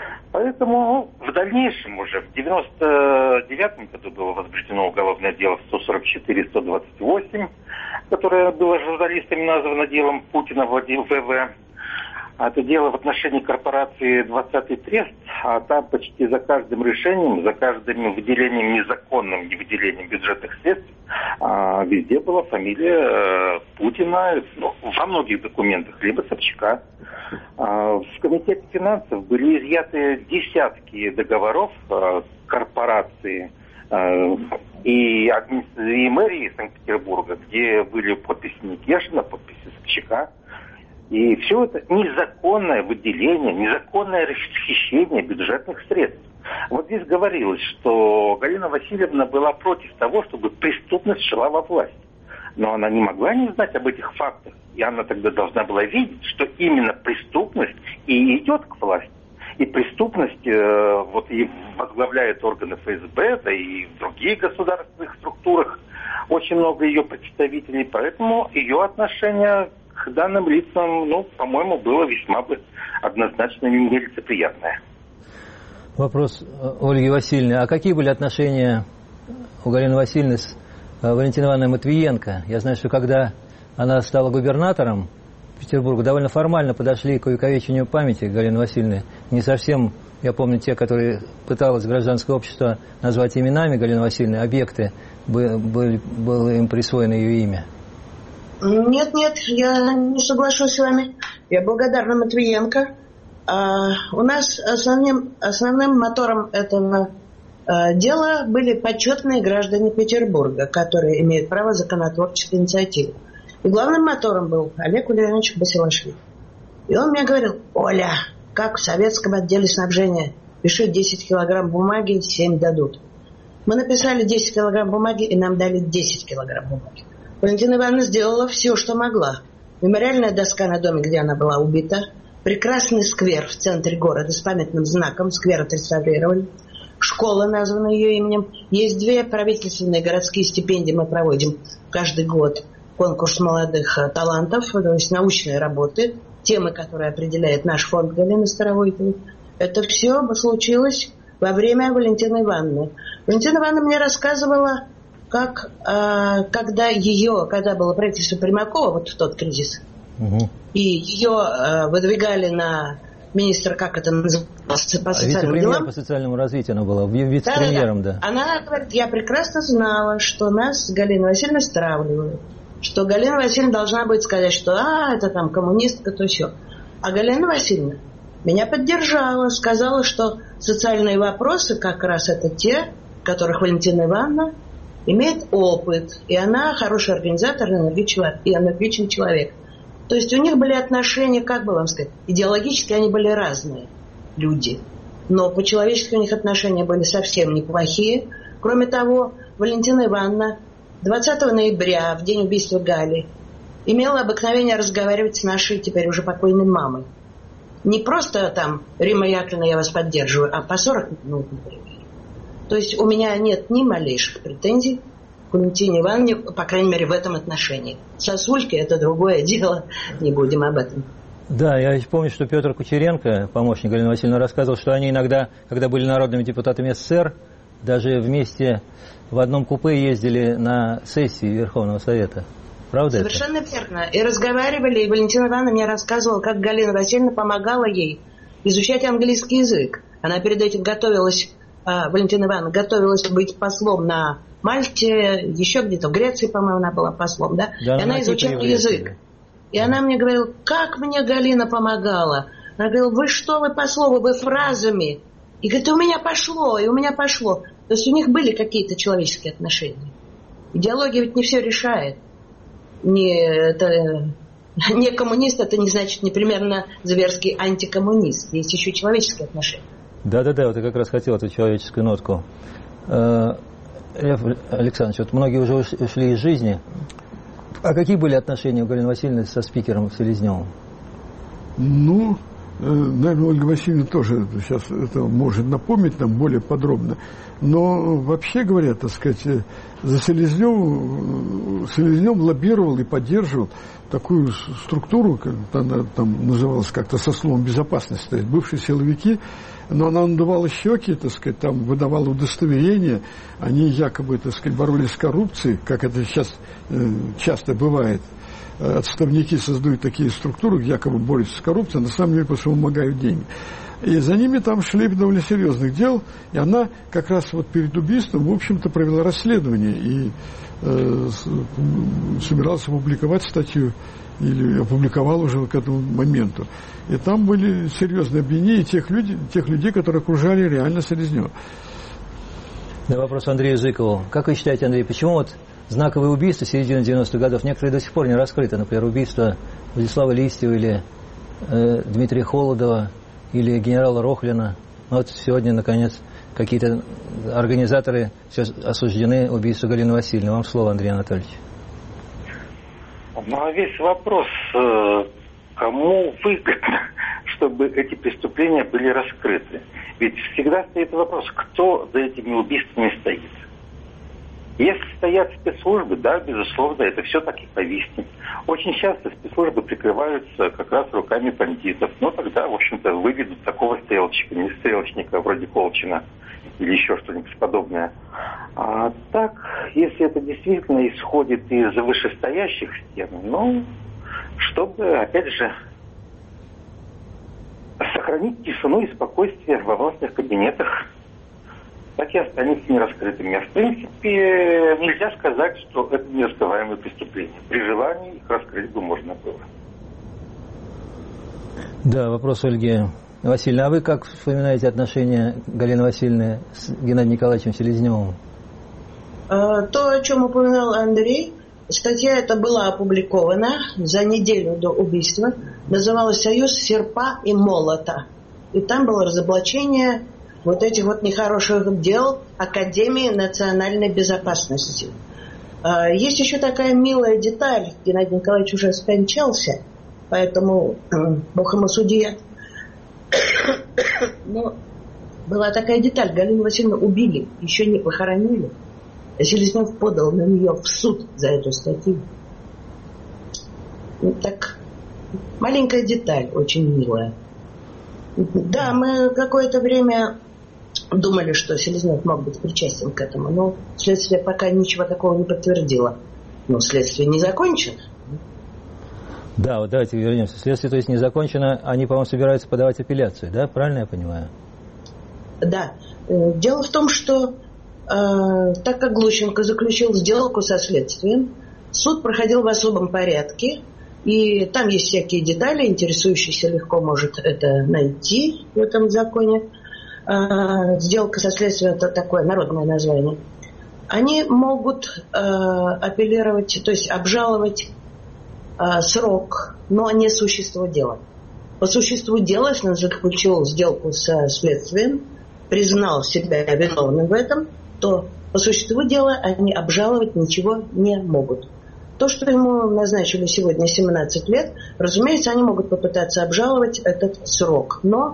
Поэтому в дальнейшем уже, в 99-м году было возбуждено уголовное дело 144-128, которое было журналистами названо делом Путина ВВ. Это дело в отношении корпорации «20-й трест», а там почти за каждым решением, за каждым выделением, незаконным выделением бюджетных средств, везде была фамилия Путина, во многих документах, либо Собчака. В Комитете финансов были изъяты десятки договоров корпорации и мэрии Санкт-Петербурга, где были подписи Никешина, подписи Собчака. И все это незаконное выделение, незаконное расхищение бюджетных средств. Вот здесь говорилось, что Галина Васильевна была против того, чтобы преступность шла во власть. Но она не могла не знать об этих фактах. И она тогда должна была видеть, что именно преступность и идет к власти. И преступность вот и возглавляет органы ФСБ, да и в других государственных структурах очень много ее представителей. Поэтому ее отношение к данным лицам, по-моему, было весьма бы однозначно нелицеприятное. Вопрос Ольги Васильевны. А какие были отношения у Галины Васильевны с Валентиной Ивановной Матвиенко? Я знаю, что когда она стала губернатором Петербурга, довольно формально подошли к увековечению памяти Галины Васильевны. Не совсем, я помню, те, которые пыталось гражданское общество назвать именами Галины Васильевны, объекты, было им присвоено ее имя. Нет, я не соглашусь с вами. Я благодарна Матвиенко. У нас основным мотором этого дела были почетные граждане Петербурга, которые имеют право законотворческой инициативы. И главным мотором был Олег Ульянович Басилашвили. И он мне говорил: Оля, как в советском отделе снабжения, пиши 10 килограмм бумаги, 7 дадут. Мы написали 10 килограмм бумаги, и нам дали 10 килограмм бумаги. Валентина Ивановна сделала все, что могла. Мемориальная доска на доме, где она была убита. Прекрасный сквер в центре города с памятным знаком. Сквер отреставрировали. Школа названа ее именем. Есть 2 правительственные городские стипендии. Мы проводим каждый год конкурс молодых талантов, то есть научные работы, темы, которые определяет наш фонд Галины Старовойтовой. Это все случилось во время Валентины Ивановны. Валентина Ивановна мне рассказывала, как когда было правительство Примакова, вот в тот кризис, и ее выдвигали на министра, как это называлось, по социальным делам. По социальному развитию она была, вице-премьером, да. Она говорит: я прекрасно знала, что нас с Галиной Васильевной стравливают, что Галина Васильевна должна будет сказать, что это там коммунистка, то все. А Галина Васильевна меня поддержала, сказала, что социальные вопросы как раз это те, в которых Валентина Ивановна имеет опыт, и она хороший организатор и энергичный человек. То есть у них были отношения, как бы вам сказать, идеологически они были разные люди, но по-человечески у них отношения были совсем неплохие. Кроме того, Валентина Ивановна 20 ноября, в день убийства Гали, имела обыкновение разговаривать с нашей теперь уже покойной мамой. Не просто там: Римма Яковлевна, я вас поддерживаю, а по 40 минут, например. То есть у меня нет ни малейших претензий к Валентине Ивановне, по крайней мере, в этом отношении. Сосульки – это другое дело, не будем об этом. Да, я помню, что Петр Кучеренко, помощник Галины Васильевны, рассказывал, что они иногда, когда были народными депутатами СССР, даже вместе в одном купе ездили на сессии Верховного Совета. Правда это? Совершенно верно. И разговаривали, и Валентина Ивановна мне рассказывала, как Галина Васильевна помогала ей изучать английский язык. Она перед этим Валентина Ивановна готовилась быть послом на Мальте, еще где-то в Греции, по-моему, она была послом, да? И она изучала язык. И она мне говорила: как мне Галина помогала. Она говорила: вы что, вы по слову, вы фразами. И говорит: у меня пошло. То есть у них были какие-то человеческие отношения. Идеология ведь не все решает. Не коммунист, это не значит непременно зверский антикоммунист. Есть еще человеческие отношения. Да, вот я как раз хотел эту человеческую нотку. Лев Александрович, вот многие уже ушли из жизни. А какие были отношения у Галины Васильевны со спикером Селезневым? наверное, Ольга Васильевна тоже сейчас это может напомнить нам более подробно. Но вообще говоря, так сказать, за Селезнёв лоббировал и поддерживал такую структуру, она там называлась как-то со словом безопасности, то есть бывшие силовики, но она надувала щеки, так сказать, там выдавала удостоверения, они якобы, так сказать, боролись с коррупцией, как это сейчас часто бывает. Отставники создают такие структуры, якобы борются с коррупцией, а на самом деле просто вымогают деньги. И за ними там шли довольно серьезных дел, и она как раз вот перед убийством, в общем-то, провела расследование и собиралась опубликовать статью, или опубликовала уже к этому моменту. И там были серьезные обвинения тех людей, которые окружали реально Селезнёва. Да, вопрос Андрею Зыкову. Как вы считаете, Андрей, почему вот знаковые убийства середины 90-х годов некоторые до сих пор не раскрыты? Например, убийство Владислава Листьева или Дмитрия Холодова или генерала Рохлина. Вот сегодня, наконец, какие-то организаторы все осуждены убийству Галины Васильевны. Вам слово, Андрей Анатольевич. Ну, а весь вопрос, кому выгодно, чтобы эти преступления были раскрыты. Ведь всегда стоит вопрос, кто за этими убийствами стоит. Если стоят спецслужбы, да, безусловно, это все так и повиснет. Очень часто спецслужбы прикрываются как раз руками бандитов. Но тогда, в общем-то, выведут такого стрелочника вроде Колчина или еще что-нибудь подобное. А так, если это действительно исходит из вышестоящих стен, ну, чтобы, опять же, сохранить тишину и спокойствие во властных кабинетах, так и останется нераскрытыми. А в принципе, нельзя сказать, что это нераскрываемые преступления. При желании их раскрыть бы можно было. Да, вопрос Ольги Васильевны. А вы как вспоминаете отношения Галины Васильевны с Геннадием Николаевичем Селезневым? То, о чем упоминал Андрей, статья эта была опубликована за неделю до убийства. Называлась «Союз серпа и молота». И там было разоблачение вот этих вот нехороших дел Академии национальной безопасности. Есть еще такая милая деталь. Геннадий Николаевич уже скончался, поэтому бог ему судья. Но была такая деталь. Галину Васильевну убили, еще не похоронили. Селезнёв подал на нее в суд за эту статью. Так, маленькая деталь, очень милая. Да, мы какое-то время думали, что Селезнёв мог быть причастен к этому, но следствие пока ничего такого не подтвердило. Но следствие не закончено. Да, вот давайте вернемся. Следствие, то есть, не закончено, они, по-моему, собираются подавать апелляцию, да? Правильно я понимаю? Да. Дело в том, что так как Глущенко заключил сделку со следствием, суд проходил в особом порядке, и там есть всякие детали, интересующийся легко может это найти в этом законе. Сделка со следствием – это такое народное название. Они могут апеллировать, то есть обжаловать срок, но не существо дела. По существу дела, если он заключил сделку со следствием, признал себя виновным в этом, то по существу дела они обжаловать ничего не могут. То, что ему назначили сегодня 17 лет, разумеется, они могут попытаться обжаловать этот срок. Но,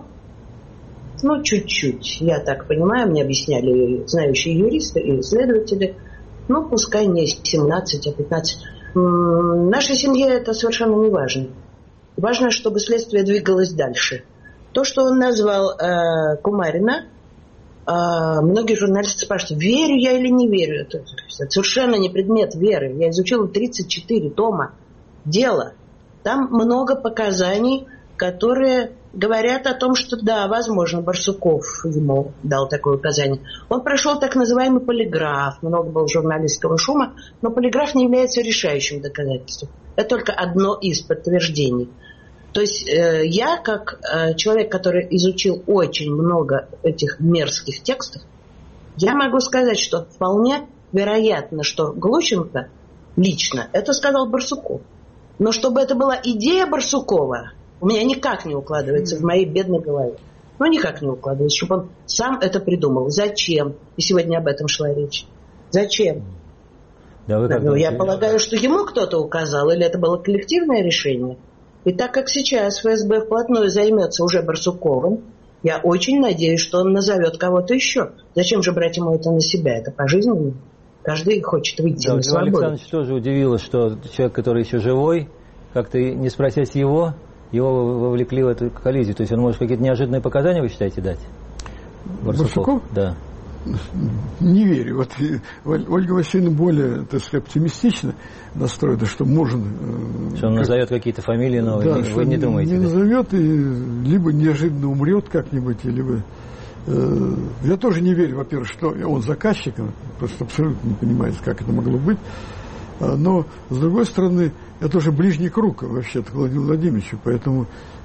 чуть-чуть, я так понимаю, мне объясняли знающие юристы и следователи, пускай не 17, а 15. Нашей семье это совершенно не важно. Важно, чтобы следствие двигалось дальше. То, что он назвал Кумарина, многие журналисты спрашивают, верю я или не верю. Это совершенно не предмет веры. Я изучила 34 тома дела. Там много показаний, которые говорят о том, что да, возможно, Барсуков ему дал такое указание. Он прошел так называемый полиграф. Много было журналистского шума, но полиграф не является решающим доказательством. Это только одно из подтверждений. То есть я, как человек, который изучил очень много этих мерзких текстов, я могу сказать, что вполне вероятно, что Глущенко лично это сказал Барсуков. Но чтобы это была идея Барсукова, у меня никак не укладывается в моей бедной голове. Никак не укладывается, чтобы он сам это придумал. Зачем? И сегодня об этом шла речь. Зачем? Да, я полагаю, что ему кто-то указал, или это было коллективное решение. И так как сейчас ФСБ вплотную займется уже Барсуковым, я очень надеюсь, что он назовет кого-то еще. Зачем же брать ему это на себя? Это пожизненно. Каждый хочет выйти на свободу. Александрович тоже удивило, что человек, который еще живой, как-то не спросясь его вовлекли в эту коллизию. То есть он может какие-то неожиданные показания, вы считаете, дать? Барсуков? Да. Не верю. Вот Ольга Васильевна более, так сказать, оптимистично настроена, что можно... Что он назовет какие-то фамилии новые, да, вы не думаете? Не назовет, и либо неожиданно умрет как-нибудь, либо... Я тоже не верю, во-первых, что он заказчик, просто абсолютно не понимает, как это могло быть. Но, с другой стороны, это уже ближний круг вообще-то к Владимиру Владимировичу, поэтому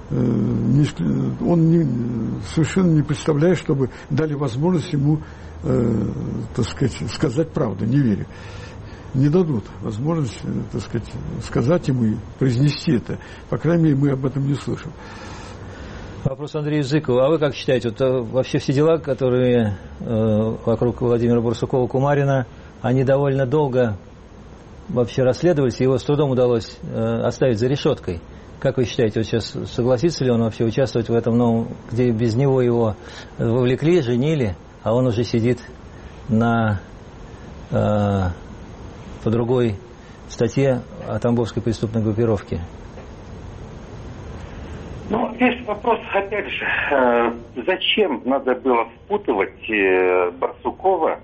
он совершенно не представляет, чтобы дали возможность ему, так сказать правду. Не верю. Не дадут возможность, так сказать ему и произнести это. По крайней мере, мы об этом не слышим. Вопрос Андрею Зыкову. А вы как считаете, вот вообще все дела, которые вокруг Владимира Барсукова-Кумарина, они довольно долго вообще расследовались, и его с трудом удалось оставить за решеткой? Как вы считаете, вот сейчас согласится ли он вообще участвовать в этом новом, где без него его вовлекли, женили, а он уже сидит по другой статье о тамбовской преступной группировке? Ну, здесь вопрос, опять же, зачем надо было впутывать Барсукова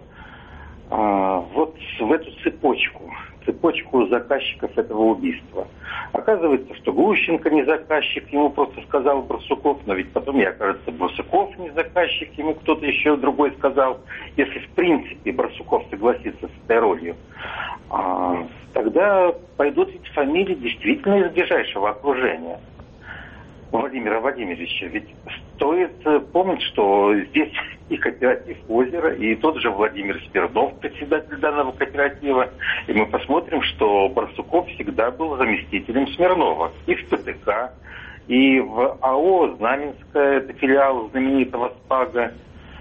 вот в эту цепочку заказчиков этого убийства. Оказывается, что Глущенко не заказчик, ему просто сказал Барсуков, но ведь потом, кажется, Барсуков не заказчик, ему кто-то еще другой сказал. Если в принципе Барсуков согласится с этой ролью, тогда пойдут ведь фамилии действительно из ближайшего окружения Владимира Владимировича. Ведь стоит помнить, что здесь и кооператив «Озеро», и тот же Владимир Смирнов, председатель данного кооператива. И мы посмотрим, что Барсуков всегда был заместителем Смирнова и в ПТК, и в АО «Знаменская», это филиал знаменитого СПАГа.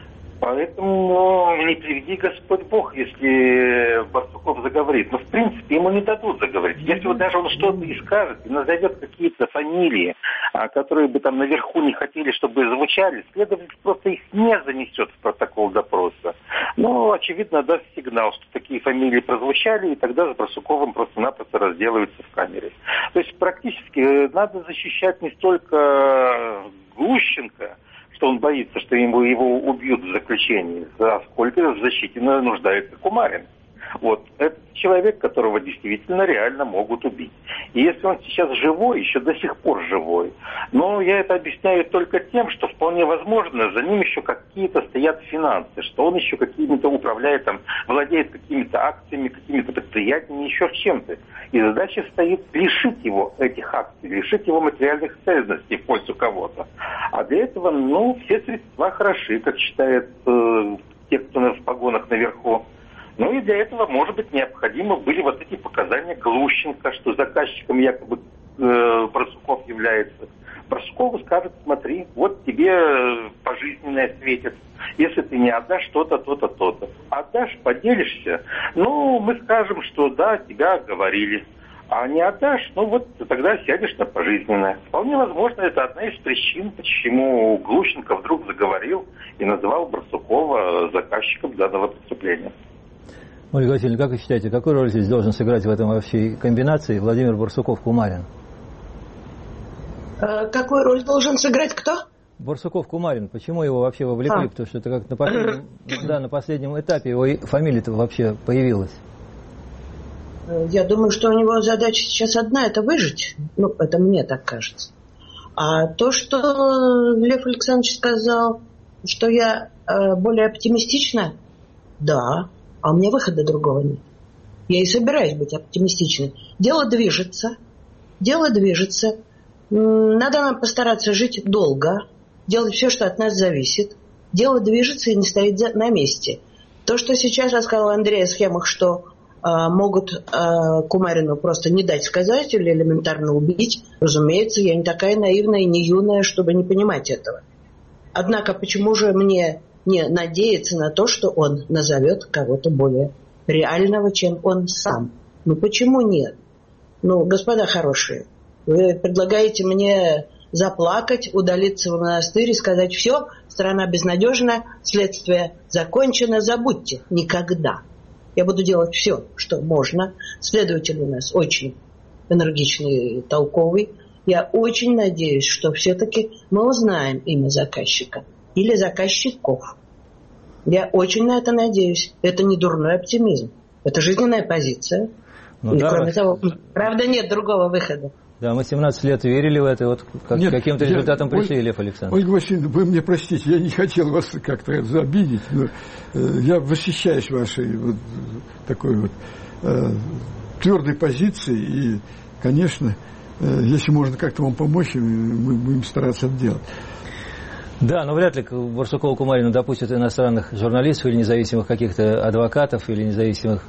Поэтому не приведи Господь Бог, если Барсуков заговорит. Но в принципе ему не дадут заговорить. Если вот даже он что-то и скажет, и назовет какие-то фамилии, которые бы там наверху не хотели, чтобы звучали, следователь просто их не занесет в протокол допроса. Но, очевидно, даст сигнал, что такие фамилии прозвучали, и тогда с Барсуковым просто-напросто разделаются в камере. То есть практически надо защищать не столько Глущенко, что он боится, что его убьют в заключении, сколько в защите нуждается Кумарин. Вот. Это человек, которого действительно реально могут убить. И если он сейчас живой, еще до сих пор живой, но я это объясняю только тем, что вполне возможно, за ним еще какие-то стоят финансы, что он еще какими-то управляет, владеет какими-то акциями, какими-то предприятиями, еще чем-то. И задача стоит лишить его этих акций, лишить его материальных ценностей в пользу кого-то. А для этого, все средства хороши, как считают те, кто в погонах наверху. Ну и для этого, может быть, необходимы были вот эти показания Глущенко, что заказчиком якобы Барсуков является. Барсукову скажет: смотри, вот тебе пожизненное светит. Если ты не отдашь то-то, то-то, то-то. Отдашь, поделишься, мы скажем, что да, тебя оговорили. А не отдашь, тогда сядешь на пожизненное. Вполне возможно, это одна из причин, почему Глущенко вдруг заговорил и назвал Барсукова заказчиком данного преступления. Ольга Васильевна, как вы считаете, какую роль здесь должен сыграть в этом вообще комбинации Владимир Барсуков-Кумарин? Какую роль должен сыграть кто? Барсуков-Кумарин. Почему его вообще вовлекли? Потому что это как на последнем этапе его фамилия-то вообще появилась. Я думаю, что у него задача сейчас одна – это выжить. Это мне так кажется. А то, что Лев Александрович сказал, что я более оптимистична, да. А у меня выхода другого нет. Я и собираюсь быть оптимистичной. Дело движется. Надо нам постараться жить долго, делать все, что от нас зависит. Дело движется и не стоит на месте. То, что сейчас рассказал Андрей о схемах, что могут Кумарину просто не дать сказать или элементарно убить, разумеется, я не такая наивная и не юная, чтобы не понимать этого. Однако почему же мне не надеяться на то, что он назовет кого-то более реального, чем он сам? Почему нет? Господа хорошие, Вы предлагаете мне заплакать, удалиться в монастырь и сказать: все, страна безнадежна, следствие закончено, забудьте. Никогда. Я буду делать все, что можно. Следователь у нас очень энергичный, толковый. Я очень надеюсь, что все-таки мы узнаем имя заказчика или заказчиков. Я очень на это надеюсь. Это не дурной оптимизм. Это жизненная позиция. И да, кроме того, правда, нет другого выхода. Да, мы 17 лет верили в это, и вот каким-то результатом пришли, Лев Александрович. Ольга Васильевна, вы мне простите, я не хотел вас как-то обидеть, но я восхищаюсь вашей вот такой вот твердой позицией, и, конечно, если можно как-то вам помочь, мы будем стараться это делать. Да, но вряд ли Барсукова Кумарина допустит иностранных журналистов или независимых каких-то адвокатов или независимых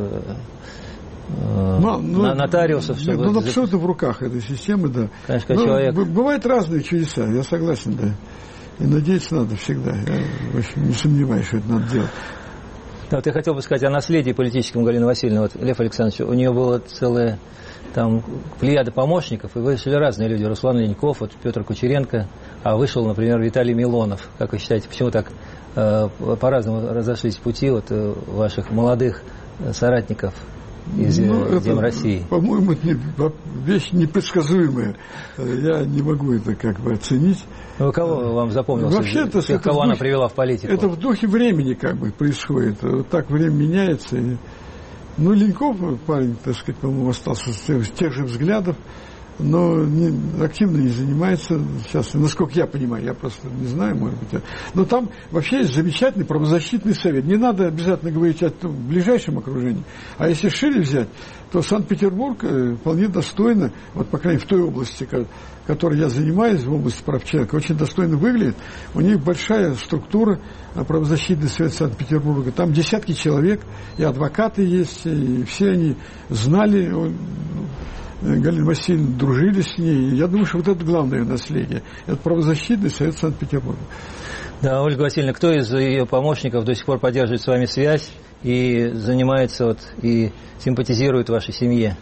нотариусов. Ну, абсолютно в руках этой системы, да. Конечно, человек... Бывают разные чудеса, я согласен, да. И надеяться надо всегда. Я вообще не сомневаюсь, что это надо делать. Да, вот я хотел бы сказать о наследии политическом Галины Васильевны. Вот, Лев Александрович, у нее была целая там плеяда помощников, и вышли разные люди. Руслан Леньков, вот Петр Кучеренко, а вышел, например, Виталий Милонов. Как вы считаете, почему так по-разному разошлись пути вот, ваших молодых соратников из Дем России? По-моему, это вещь непредсказуемая. Я не могу это как бы оценить. Ну, кого вам запомнился? Вообще-то, тех, кого она привела в политику? Это в духе времени как бы происходит. Вот так время меняется. Ну, Леньков, парень, так сказать, по-моему, остался с тех же взглядов, но активно не занимается сейчас, насколько я понимаю, я просто не знаю, может быть. Но там вообще есть замечательный правозащитный совет. Не надо обязательно говорить о ближайшем окружении. А если шире взять, то Санкт-Петербург вполне достойно, вот, по крайней мере, в той области, которой я занимаюсь, в области прав человека, очень достойно выглядит. У них большая структура, правозащитный совет Санкт-Петербурга. Там десятки человек, и адвокаты есть, и все они знали Галину Васильевну, дружили с ней. И я думаю, что вот это главное наследие. Это правозащитный совет Санкт-Петербурга. Да, Ольга Васильевна, кто из ее помощников до сих пор поддерживает с вами связь и занимается вот, и симпатизирует вашей семье?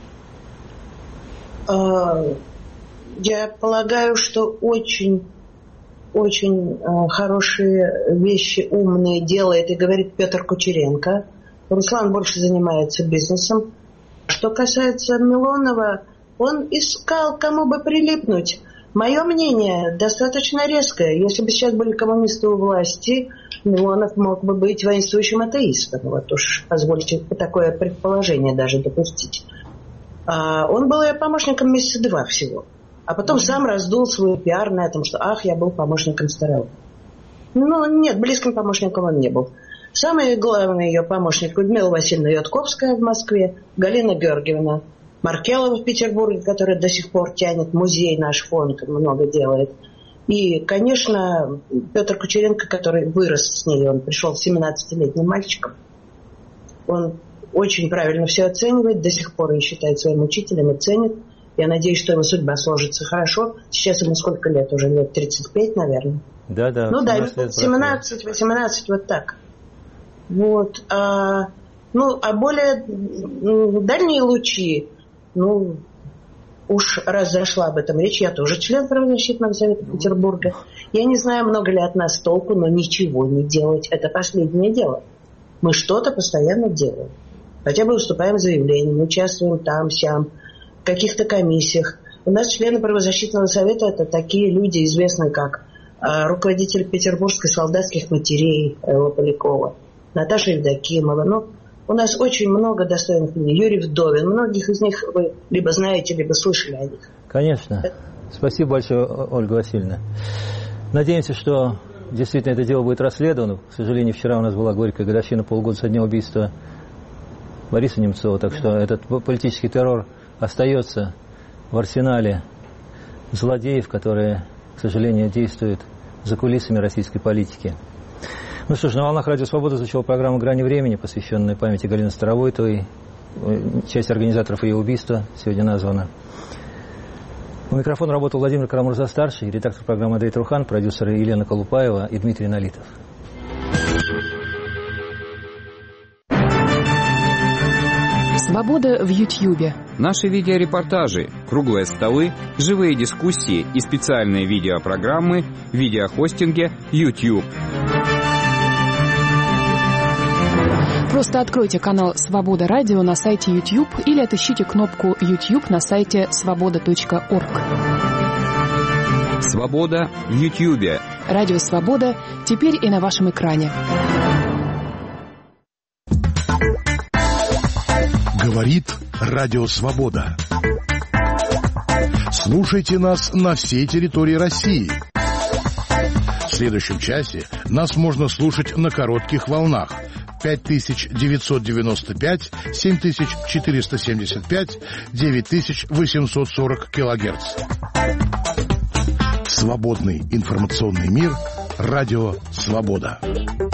Я полагаю, что очень хорошие вещи, умные делает и говорит Петр Кучеренко. Руслан больше занимается бизнесом. Что касается Милонова, он искал, кому бы прилипнуть. Мое мнение достаточно резкое. Если бы сейчас были коммунисты у власти, Милонов мог бы быть воинствующим атеистом. Вот уж позвольте такое предположение даже допустить. Он был помощником месяца 2 всего. А потом сам раздул свой пиар на этом, что я был помощником Старовой. Ну, нет, близким помощником он не был. Самый главный ее помощник Людмила Васильевна Ятковская в Москве, Галина Георгиевна Маркелова в Петербурге, которая до сих пор тянет музей, наш фонд много делает. И, конечно, Петр Кучеренко, который вырос с ней, он пришел 17-летним мальчиком. Он очень правильно все оценивает, до сих пор ее считает своим учителем и ценит. Я надеюсь, что его судьба сложится хорошо. Сейчас ему сколько лет? Уже лет 35, наверное. Да. Ну да, 17-18, вот так. Вот. А более дальние лучи, уж раз зашла об этом речь, я тоже член правозащитного совета Петербурга. Я не знаю, много ли от нас толку, но ничего не делать – это последнее дело. Мы что-то постоянно делаем. Хотя бы выступаем с заявлением, участвуем там, сям, в каких-то комиссиях. У нас члены правозащитного совета – это такие люди, известные как руководитель Петербургской солдатских матерей Элла Полякова, Наташа Евдокимова. У нас очень много достойных людей. Юрий Вдовин. Многих из них вы либо знаете, либо слышали о них. Конечно. Спасибо большое, Ольга Васильевна. Надеемся, что действительно это дело будет расследовано. К сожалению, вчера у нас была горькая годовщина, полгода со дня убийства Бориса Немцова. Так что этот политический террор остается в арсенале злодеев, которые, к сожалению, действуют за кулисами российской политики. Ну что ж, на волнах Радио Свобода звучала программа «Грани времени», посвященная памяти Галины Старовойтовой. Часть организаторов ее убийства сегодня названа. У микрофона работал Владимир Карамурза-старший, редактор программы Андрей Трухан, продюсеры Елена Колупаева и Дмитрий Налитов. Свобода в Ютьюбе. Наши видеорепортажи, круглые столы, живые дискуссии и специальные видеопрограммы в видеохостинге YouTube. Просто откройте канал «Свобода Радио» на сайте YouTube или отыщите кнопку YouTube на сайте svoboda.org. Свобода в Ютьюбе. Радио «Свобода» теперь и на вашем экране. Говорит Радио Свобода. Слушайте нас на всей территории России. В следующем часе нас можно слушать на коротких волнах 5995, 7475, 9840 килогерц. Свободный информационный мир. Радио Свобода.